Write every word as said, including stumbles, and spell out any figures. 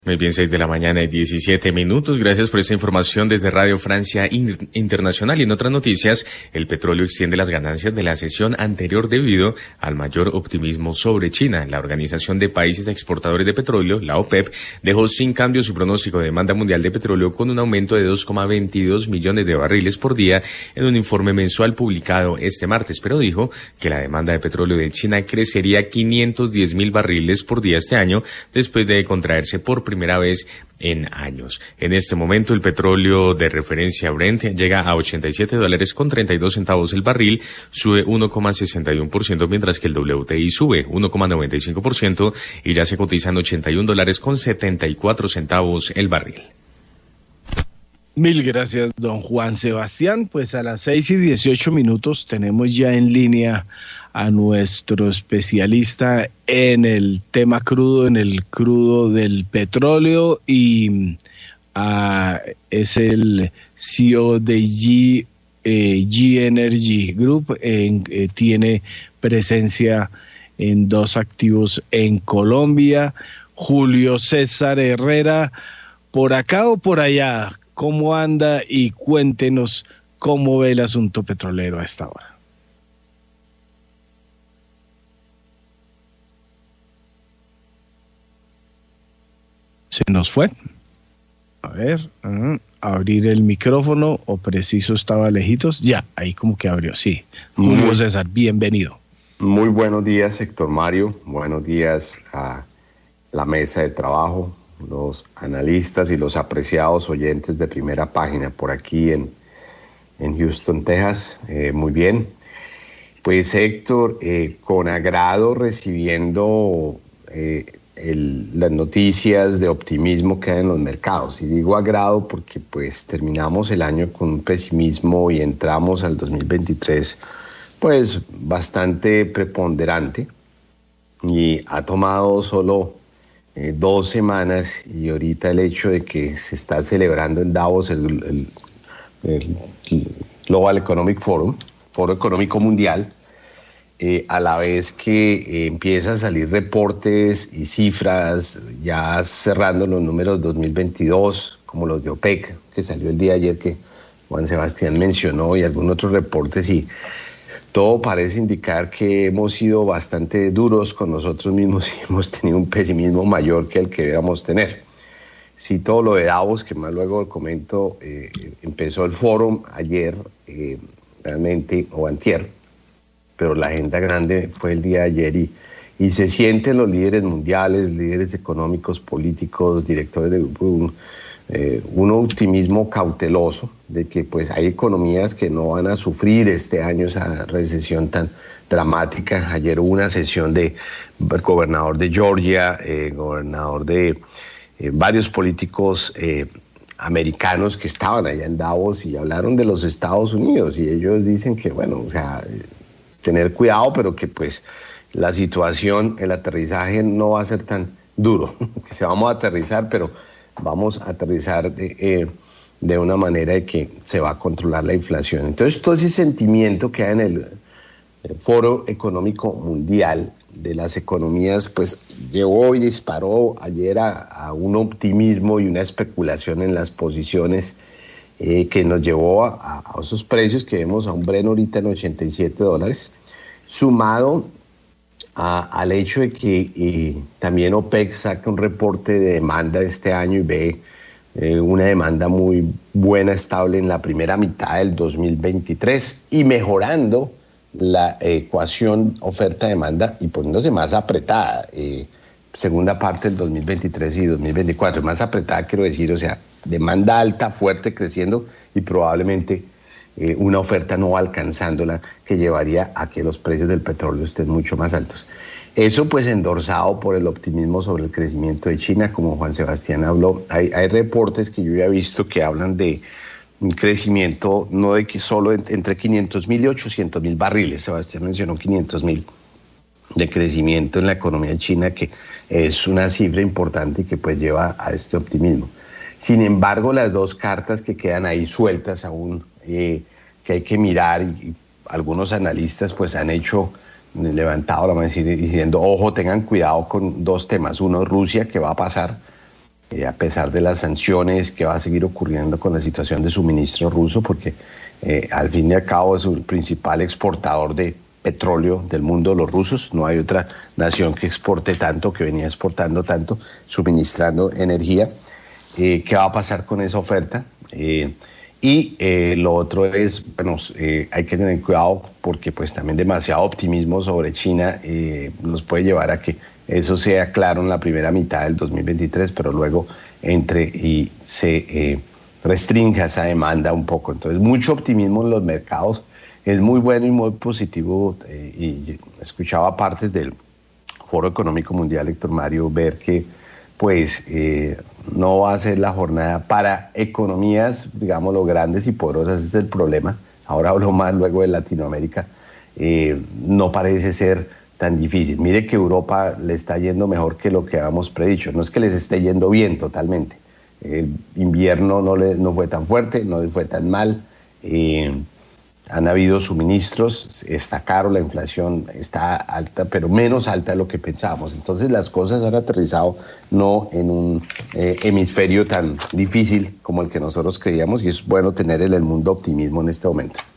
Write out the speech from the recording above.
Muy bien, seis de la mañana y diecisiete minutos. Gracias por esta información desde Radio Francia Internacional. Y en otras noticias, el petróleo extiende las ganancias de la sesión anterior debido al mayor optimismo sobre China. La Organización de Países Exportadores de Petróleo, la OPEP, dejó sin cambio su pronóstico de demanda mundial de petróleo con un aumento de dos coma veintidós millones de barriles por día en un informe mensual publicado este martes, pero dijo que la demanda de petróleo de China crecería quinientos diez mil barriles por día este año, después de contraerse por primera vez en años. En este momento, el petróleo de referencia Brent llega a ochenta y siete dólares con treinta y dos centavos el barril, sube uno coma sesenta y uno por ciento, mientras que el W T I sube uno coma noventa y cinco por ciento y ya se cotiza en ochenta y un dólares con setenta y cuatro centavos el barril. Mil gracias, don Juan Sebastián. Pues a las seis y dieciocho minutos tenemos ya en línea a nuestro especialista en el tema crudo, en el crudo del petróleo, y uh, es el C E O de G, eh, G Energy Group. En, eh, tiene presencia en dos activos en Colombia. Julio César Herrera, ¿por acá o por allá? ¿Cómo anda? Y cuéntenos cómo ve el asunto petrolero a esta hora. Se nos fue. A ver, uh, abrir el micrófono, o preciso estaba lejitos. Ya, ahí como que abrió, sí. Julio muy, César, bienvenido. Muy buenos días, Héctor Mario. Buenos días a la mesa de trabajo, los analistas y los apreciados oyentes de Primera Página por aquí en, en Houston, Texas. Eh, muy bien. Pues Héctor, eh, con agrado recibiendo eh, el, las noticias de optimismo que hay en los mercados. Y digo agrado porque pues terminamos el año con un pesimismo y entramos al dos mil veintitrés pues bastante preponderante, y ha tomado solo Eh, dos semanas, y ahorita el hecho de que se está celebrando en Davos el, el, el Global Economic Forum, Foro Económico Mundial, eh, a la vez que eh, empiezan a salir reportes y cifras ya cerrando los números dos mil veintidós, como los de OPEC, que salió el día de ayer, que Juan Sebastián mencionó, y algunos otros reportes, y todo parece indicar que hemos sido bastante duros con nosotros mismos y hemos tenido un pesimismo mayor que el que debíamos tener. Sí, todo lo de Davos, que más luego comento, eh, empezó el foro ayer, eh, realmente, o antier, pero la agenda grande fue el día de ayer, y, y se sienten los líderes mundiales, líderes económicos, políticos, directores de grupo, un, eh, un optimismo cauteloso de que pues hay economías que no van a sufrir este año esa recesión tan dramática. Ayer hubo una sesión de gobernador de Georgia, eh, gobernador de eh, varios políticos eh, americanos que estaban allá en Davos y hablaron de los Estados Unidos, y ellos dicen que bueno, o sea, tener cuidado, pero que pues la situación, el aterrizaje no va a ser tan duro, que se vamos a aterrizar, pero vamos a aterrizar de, eh, de una manera de que se va a controlar la inflación. Entonces, todo ese sentimiento que hay en el, el Foro Económico Mundial de las economías, pues llevó y disparó ayer a, a un optimismo y una especulación en las posiciones eh, que nos llevó a, a esos precios que vemos a un Brent ahorita en ochenta y siete dólares, sumado A, al hecho de que eh, también OPEC saca un reporte de demanda este año y ve eh, una demanda muy buena, estable en la primera mitad del dos mil veintitrés, y mejorando la ecuación oferta-demanda y poniéndose más apretada, eh, segunda parte del dos mil veintitrés y dos mil veinticuatro, más apretada quiero decir, o sea, demanda alta, fuerte, creciendo, y probablemente Eh, una oferta no alcanzándola, que llevaría a que los precios del petróleo estén mucho más altos. Eso pues endorsado por el optimismo sobre el crecimiento de China, como Juan Sebastián habló. Hay, hay reportes que yo ya he visto que hablan de un crecimiento no de que solo en, entre quinientos mil y ochocientos mil barriles. Sebastián mencionó quinientos mil de crecimiento en la economía china, que es una cifra importante y que pues lleva a este optimismo. Sin embargo, las dos cartas que quedan ahí sueltas aún, eh, que hay que mirar, y, y algunos analistas pues han hecho, levantado la mano diciendo, ojo, tengan cuidado con dos temas. Uno, Rusia, ¿qué va a pasar? eh, a pesar de las sanciones, qué va a seguir ocurriendo con la situación de suministro ruso, porque eh, al fin y al cabo es el principal exportador de petróleo del mundo, los rusos. No hay otra nación que exporte tanto, que venía exportando tanto, suministrando energía. Eh, ¿Qué va a pasar con esa oferta? Eh, y eh, lo otro es, bueno, eh, hay que tener cuidado porque pues también demasiado optimismo sobre China eh, nos puede llevar a que eso sea claro en la primera mitad del dos mil veintitrés, pero luego entre y se eh, restrinja esa demanda un poco. Entonces, mucho optimismo en los mercados. Es muy bueno y muy positivo, eh, y escuchaba partes del Foro Económico Mundial, Héctor Mario, ver que pues eh, no va a ser la jornada para economías, digámoslo, grandes y poderosas. Ese es el problema. Ahora hablo más luego de Latinoamérica. Eh, no parece ser tan difícil. Mire que Europa le está yendo mejor que lo que habíamos predicho. No es que les esté yendo bien totalmente. El invierno no, le, no fue tan fuerte, no fue tan mal. Eh, Han habido suministros, está caro, la inflación está alta, pero menos alta de lo que pensábamos. Entonces las cosas han aterrizado no en un eh, hemisferio tan difícil como el que nosotros creíamos, y es bueno tener en el mundo optimismo en este momento.